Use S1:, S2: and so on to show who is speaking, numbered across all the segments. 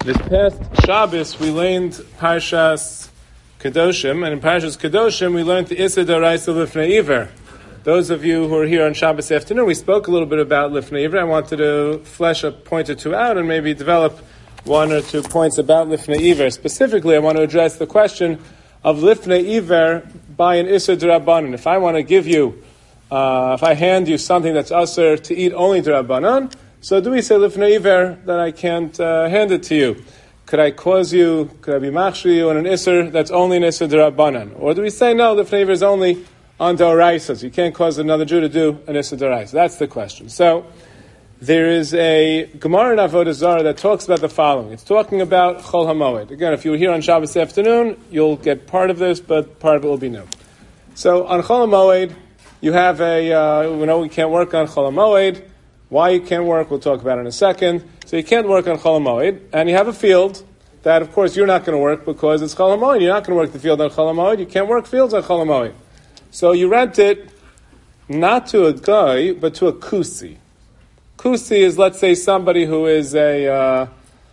S1: This past Shabbos, we learned Parshas Kedoshim, and in Parshas Kedoshim, we learned the Issa D'Oraisa Lifnei Iver. Those of you who are here on Shabbos afternoon, we spoke a little bit about Lifnei Iver. I wanted to flesh a point or two out and maybe develop one or 2 points about Lifnei Iver. Specifically, I want to address the question of Lifnei Iver by an Issa D'Rabbanan. If I want to give you, if I hand you something that's Asur to eat only D'Rabbanan, so do we say Lifnei Iver that I can't hand it to you? Could I cause you, could I be machshir you on an Isser that's only an Isser D'Rabbanan? Or do we say no, Lifnei Iver is only on D'Oraisa, so you can't cause another Jew to do an Isser D'Oraisa? That's the question. So there is a Gemara in Avodah Zarah that talks about the following. It's talking about Chol HaMoed. Again, if you were here on Shabbos afternoon, you'll get part of this, but part of it will be new. So on Chol HaMoed, you have we know we can't work on Chol HaMoed. Why you can't work, we'll talk about in a second. So you can't work on Chol HaMoed, and you have a field that, of course, you're not going to work because it's Chol HaMoed. You're not going to work the field on Chol HaMoed. You can't work fields on Chol HaMoed. So you rent it not to a guy, but to a kusi. Kusi is, let's say, somebody who is Jewish.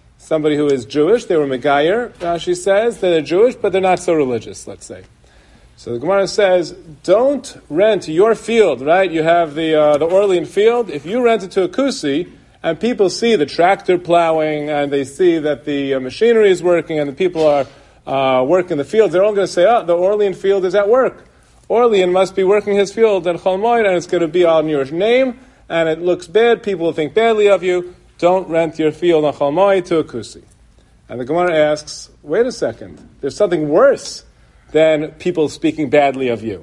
S1: They were Megayer, Rashi says. They're Jewish, but they're not so religious, let's say. So the Gemara says, don't rent your field, right? You have the Orlean field. If you rent it to a kusi, and people see the tractor plowing, and they see that the machinery is working, and the people are working the fields, they're all going to say, the Orlean field is at work. Orlean must be working his field at Chol HaMoed, and it's going to be on your name, and it looks bad. People will think badly of you. Don't rent your field on Chol HaMoed to a kusi. And the Gemara asks, wait a second. There's something worse than people speaking badly of you.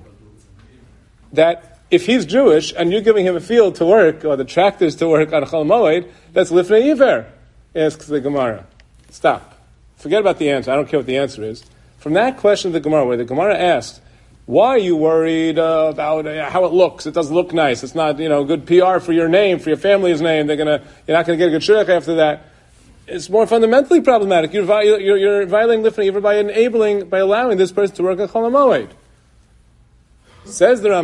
S1: That if he's Jewish and you're giving him a field to work, or the tractors to work on Chol HaMoed, that's Lifnei Iver, asks the Gemara. Stop. Forget about the answer. I don't care what the answer is. From that question of the Gemara, where the Gemara asked, why are you worried about how it looks? It doesn't look nice. It's not, good PR for your name, for your family's name. You're not going to get a good shidduch after that. It's more fundamentally problematic. You're violating Lifnei Iver by allowing this person to work on Chol HaMoed. Says the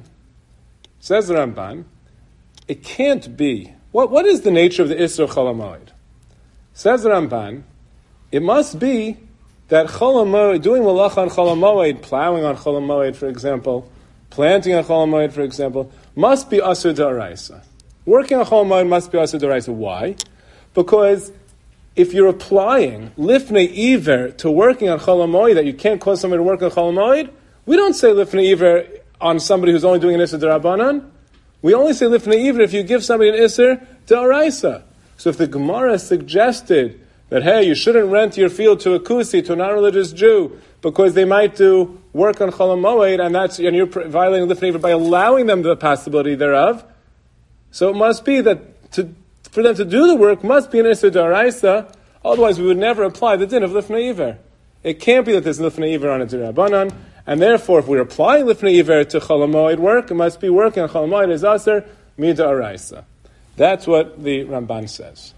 S1: Ramban, it can't be. What is the nature of the Isser Chol HaMoed? Says the Ramban, it must be that Chol HaMoed, doing malach on Chol HaMoed, plowing on Chol HaMoed, for example, planting on Chol HaMoed, for example, must be Asur D'Oraisa. Working on Chol HaMoed must be Asur D'Oraisa. Why? Because if you're applying Lifnei Iver to working on Chol HaMoed, that you can't cause somebody to work on Chol HaMoed, we don't say Lifnei Iver on somebody who's only doing an Isser D'Rabbanan. We only say Lifnei Iver if you give somebody an Isser D'Oraisa. So if the Gemara suggested that, hey, you shouldn't rent your field to a kusi, to a non-religious Jew, because they might do work on Chol HaMoed, and you're violating Lifnei Iver by allowing them the possibility thereof, so it must be that for them to do the work must be an Isser D'Oraisa, otherwise we would never apply the din of Lifnei Iver. It can't be that there's Lifnei Iver on a D'Rabbanan, and therefore if we're applying Lifnei Iver to Chol HaMoed work, it must be working on Chol HaMoed as Asur D'Oraisa. That's what the Ramban says.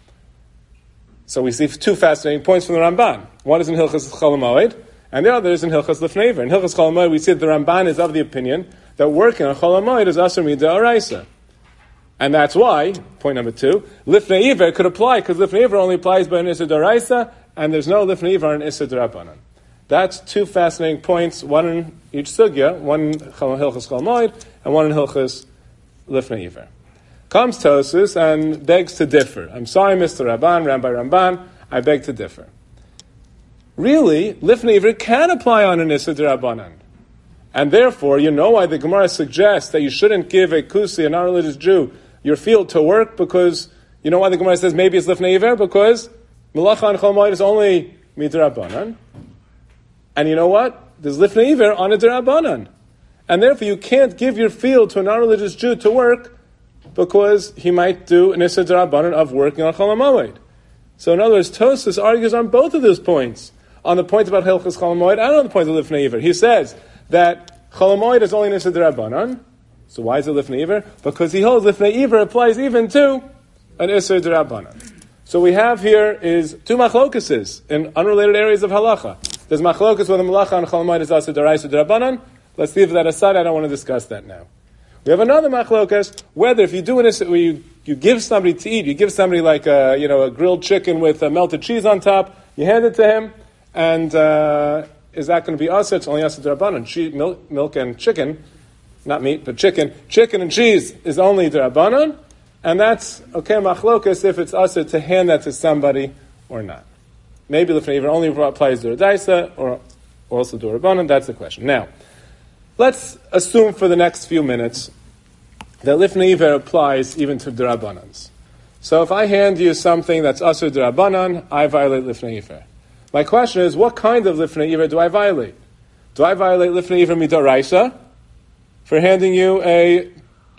S1: So we see 2 fascinating points from the Ramban. One is in Hilchos Chol HaMoed, and the other is in Hilchos Lifnei Iver. In Hilchos Chol HaMoed, we see that the Ramban is of the opinion that working on Chol HaMoed is Asur D'Oraisa. And that's why, point number 2, Lifnei Iver could apply, because Lifnei Iver only applies by an Isser D'Oraisa, and there's no Lifnei Iver on an Isser D'Rabbanan. That's 2 fascinating points, one in each sugya, one in Hilchos Chol HaMoed, and one in Hilchos Lifnei Iver. Comes Tosfos and begs to differ. I'm sorry, Mr. Ramban, I beg to differ. Really, Lifnei Iver can apply on an Isser D'Rabbanan. And therefore, you know why the Gemara suggests that you shouldn't give a kusi, a non-religious Jew, your field to work, because you know why the Gemara says maybe it's Lifnei Iver? Because Malacha on Chol HaMoed is only D'Rabbanan. And you know what? There's Lifnei Iver on a D'Rabbanan. And therefore you can't give your field to a non-religious Jew to work because he might do an Isser D'Rabbanan of working on Chol HaMoed. So in other words, Tosfos argues on both of those points. On the point about Hilchos Chol HaMoed and on the point of Lifnei Iver. He says that Chol HaMoed is only an Isser D'Rabbanan. So why is it Lifnei Iver? Because he holds Lifnei Iver applies even to an Isser D'Rabbanan. So we have here is 2 machlokeses in unrelated areas of halacha. There's machlokas whether malacha on Chol HaMoed is Asur D'Oraisa D'Rabbanan. Let's leave that aside. I don't want to discuss that now. We have another machlokas, whether if you do this, you give somebody to eat, you give somebody like a grilled chicken with melted cheese on top, you hand it to him, and is that going to be us? It's only us d'Rabbanan. Milk and chicken, not meat, but chicken and cheese is only d'Rabbanan, and that's okay machlokas if it's us to hand that to somebody or not. Maybe Lifnei Iver only applies d'Oraisa or also d'Rabbanan. That's the question. Now, let's assume for the next few minutes that Lifnei Iver applies even to d'Rabbanans. So if I hand you something that's Asur d'Rabbanan, I violate Lifnei Iver. My question is, what kind of Lifnei Iver do I violate? Do I violate Lifnei Iver mid'oraisa for handing you a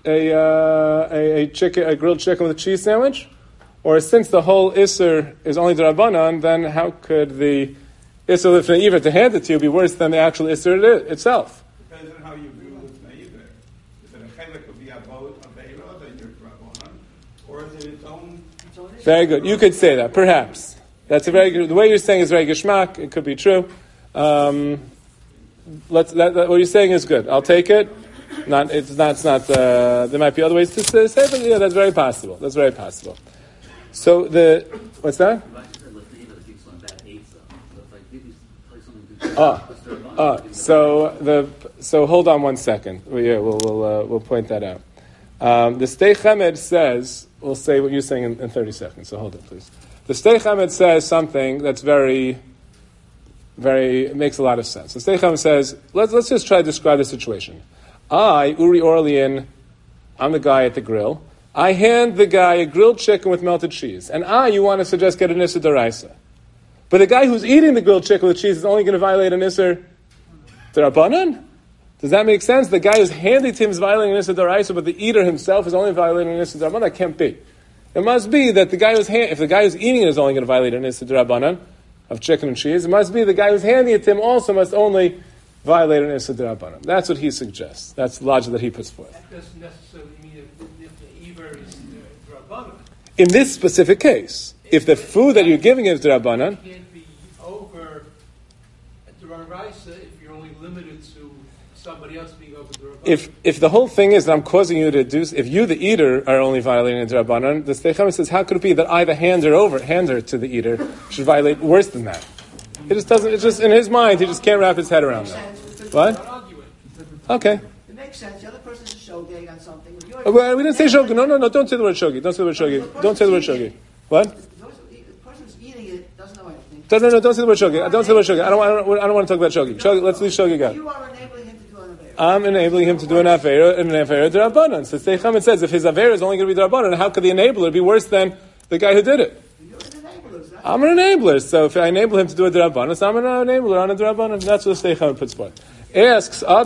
S1: grilled chicken with a cheese sandwich? Or since the whole Isser is only d'Rabbanan, then how could the Isser Lifnei Iver to hand it to you be worse than the actual Isser itself?
S2: Depends on how you view Lifnei Iver. Is it a chelik of the Avot Aveira that you're d'Rabbanan, or is it its own?
S1: Very good. You could say that, perhaps. That's a very good. The way you're saying is very geschmack. It could be true. What you're saying is good. I'll take it. It's not. There might be other ways to say, but yeah, that's very possible. That's very possible. So what's that? So hold on 1 second. We'll point that out. The Stei Chemed says, we'll say what you're saying in 30 seconds. So hold it, please. The Stei Chemed says something that's very, very makes a lot of sense. The Stei Chemed says, let's just try to describe the situation. Uri Orlean, I'm the guy at the grill. I hand the guy a grilled chicken with melted cheese. And you want to suggest get an Isser d'Oraisa. But the guy who's eating the grilled chicken with cheese is only going to violate an Isser d'Rabbanan? Does that make sense? The guy who's handing to him is violating an Isser d'Oraisa, but the eater himself is only violating an Isser d'Rabbanan? That can't be. It must be that if the guy who's eating it is only going to violate an Isser d'Rabbanan of chicken and cheese, it must be the guy who's handing it to him also must only violate an Isser d'Rabbanan. That's what he suggests. That's the logic that he puts forth.
S3: That doesn't necessarily mean if the Iver is d'Rabbanan.
S1: In this specific case, if the food that you're giving is d'Rabbanan,
S3: it can't be over d'Oraisa if you're only limited to somebody else being over d'Rabbanan.
S1: If the whole thing is that I'm causing you to do, if you, the eater, are only violating the d'Rabbanan, the Stei Chemed says, how could it be that I, the hander to the eater, should violate worse than that? It just doesn't. It's just in his mind. He just can't wrap his head around that. What? Okay.
S4: It makes sense. The other person's a shogeg on something.
S1: Well, we didn't say shogi. No. Don't say the word shogi. Don't say the word shogi. Don't say the word shogi. What?
S4: The person's eating it doesn't know anything.
S1: No. Don't say the word shogi. Don't say the word shogi. I don't want to talk about shogi. Let's leave shogi out.
S4: You are enabling him to do an avera.
S1: I'm enabling him to do an avera d'Rabbanan. So Stei Chemed says if his avera is only going to be d'Rabbanan, how could the enabler be worse than the guy who did it? I'm an enabler, so if I enable him to do a d'Rabbanan, so I'm an enabler on a d'Rabbanan. That's what the Stei Chemed puts forth. Asks what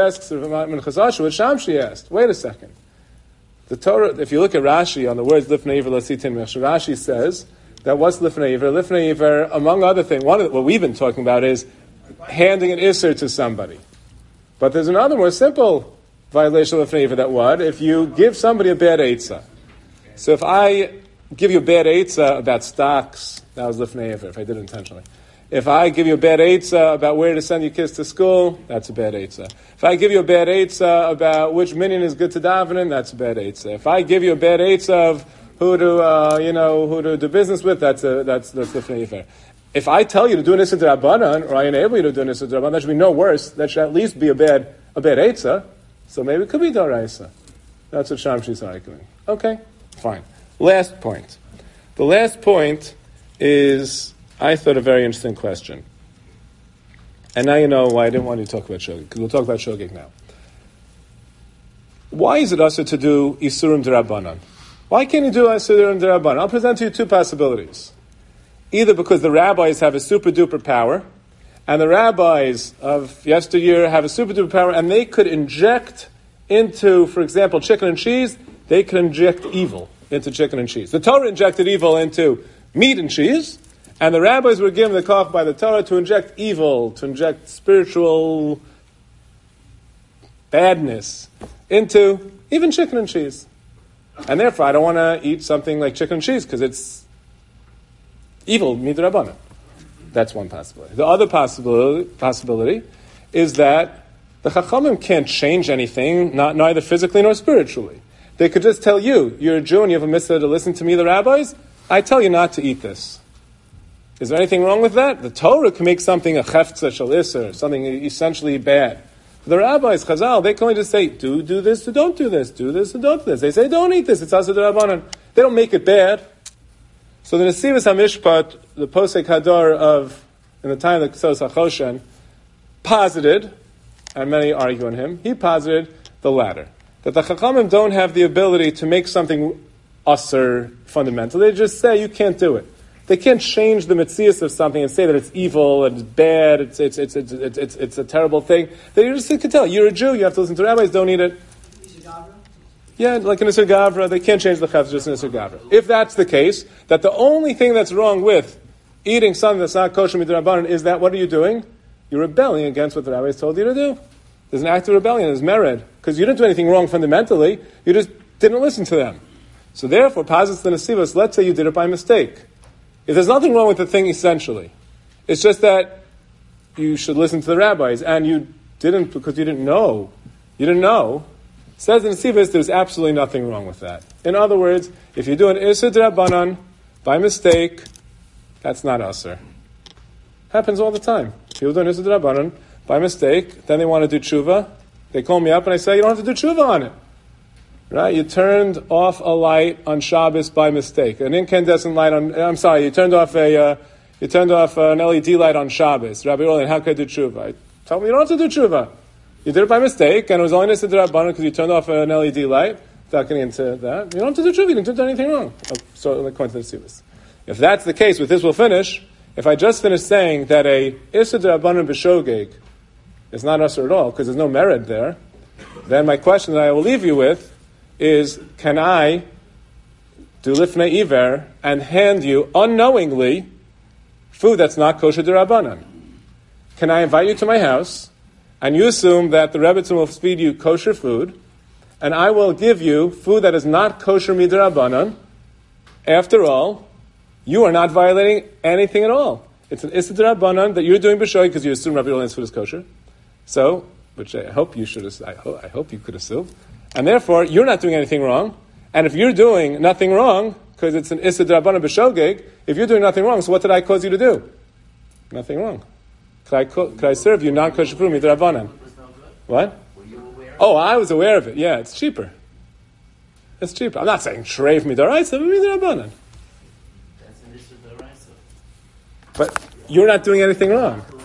S1: Shamshi asked. Wait a second. The Torah, if you look at Rashi on the words Lifnei Iver Lasitin Mechsher, Rashi says that what's Lifnei Iver? Lifnei Iver, among other things, what we've been talking about is handing an Isser to somebody. But there's another more simple violation of Lifnei Iver that what? If you give somebody a bad eitzah. So if I give you a bad eitzah about stocks, that was Lifnei Iver, if I did it intentionally. If I give you a bad eitzah about where to send your kids to school, that's a bad eitzah. If I give you a bad eitzah about which minyan is good to daven in, that's a bad eitzah. If I give you a bad eitzah of who to do business with, that's Lifnei Iver. If I tell you to do an Isser d'Rabbanan, or I enable you to do an Isser d'Rabbanan, that should be no worse. That should at least be a bad eitzah. So maybe it could be d'Oraisa. That's what Shamshi's arguing. Okay, fine. Last point. The last point is, I thought, a very interesting question. And now you know why I didn't want to talk about shogeg, because we'll talk about shogeg now. Why is it also to do Isurim d'Rabbanan? Why can't you do Isurim d'Rabbanan? I'll present to you two possibilities. Either because the rabbis have a super-duper power, and the rabbis of yesteryear have a super-duper power, and they could inject into, for example, chicken and cheese, they could inject evil into chicken and cheese. The Torah injected evil into meat and cheese, and the rabbis were given the koch by the Torah to inject evil, to inject spiritual badness into even chicken and cheese. And therefore, I don't want to eat something like chicken and cheese because it's evil, midrabanan. That's one possibility. The other possibility is that The Chachamim can't change anything, neither physically nor spiritually. They could just tell you, you're a Jew and you have a mitzvah to listen to me, the rabbis, I tell you not to eat this. Is there anything wrong with that? The Torah can make something a chefza shel iser, something essentially bad. The rabbis, Chazal, they can only just say, do this, or don't do this, do this, or don't do this. They say, don't eat this, it's asur d'Rabbanan. They don't make it bad. So the Nesivos HaMishpat, the Posek Hadar of, in the time of the Kesos HaChoshen, posited, and many argue on him, he posited the latter. That the Chachamim don't have the ability to make something asur fundamental. They just say, you can't do it. They can't change the metzius of something and say that it's evil, it's bad, it's a terrible thing. They just can tell, you're a Jew, you have to listen to rabbis, don't eat it. Yeah, like in Isur Gavra, they can't change the chef just in Isur Gavra. If that's the case, that the only thing that's wrong with eating something that's not kosher midrabanan is that, what are you doing? You're rebelling against what the rabbis told you to do. There's an act of rebellion, there's mered, because you didn't do anything wrong fundamentally, you just didn't listen to them. So therefore, posits the Nesivos, let's say you did it by mistake. If there's nothing wrong with the thing essentially, it's just that you should listen to the rabbis, and you didn't because you didn't know. You didn't know. Says in Nesivos, there's absolutely nothing wrong with that. In other words, if you do an Isur d'Rabbanan by mistake, that's not asur. Happens all the time. People do an Isur d'Rabbanan by mistake, then they want to do tshuva. They call me up and I say, you don't have to do tshuva on it. Right? You turned off a light on Shabbos by mistake. An incandescent light on, I'm sorry, you turned off an LED light on Shabbos. Rabbi Roland, how could I do tshuva? I told me you don't have to do tshuva. You did it by mistake, and it was only Isur d'Rabbanan because you turned off an LED light. Without getting into that, you don't have to do tshuva, you didn't do anything wrong. So, according to the Nesivos. If that's the case, with this we'll finish. If I just finished saying that a Isur d'Rabbanan b'shogeg is not asur at all, because there's no merit there, then my question that I will leave you with is, can I do lifnei iver and hand you unknowingly food that's not kosher d'Rabbanan? Can I invite you to my house and you assume that the Rebbetzin will feed you kosher food and I will give you food that is not kosher midrabbanan? After all, you are not violating anything at all. It's an Isur d'Rabbanan that you're doing b'shoy because you assume Rabbi Yolan's food is kosher. So, which I hope you should. I hope you could assume. And therefore, you're not doing anything wrong. And if you're doing nothing wrong, because it's an Isur d'Rabbanan b'shogeg, if you're doing nothing wrong, so what did I cause you to do? Nothing wrong. Could I serve you non-kosher food midrabbanan? What?
S5: Were you aware?
S1: Oh, I was aware of it. Yeah, it's cheaper. It's cheaper. I'm not saying treif midaraisa, but midrabbanan.
S5: That's an issue of the right.
S1: But you're not doing anything wrong.